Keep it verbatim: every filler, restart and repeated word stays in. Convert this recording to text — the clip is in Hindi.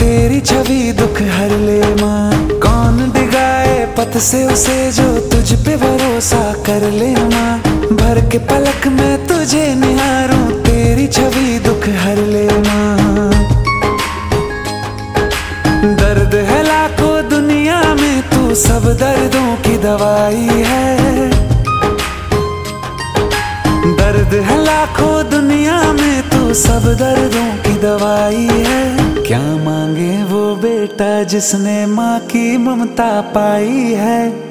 तेरी छवि दुख हर ले माँ। कौन डिगाए पथ से उसे जो तुझ पे भरोसा कर ले माँ। भर के पलक में तुझे निहारूं, तेरी छवि दुख हर ले माँ। दर्द है लाखों दुनिया में, तू सब दर्दों की दवाई है। दर्द है लाखों दुनिया में, तू सब दर्दों की दवाई है। क्या मांगे वो बेटा जिसने माँ की ममता पाई है।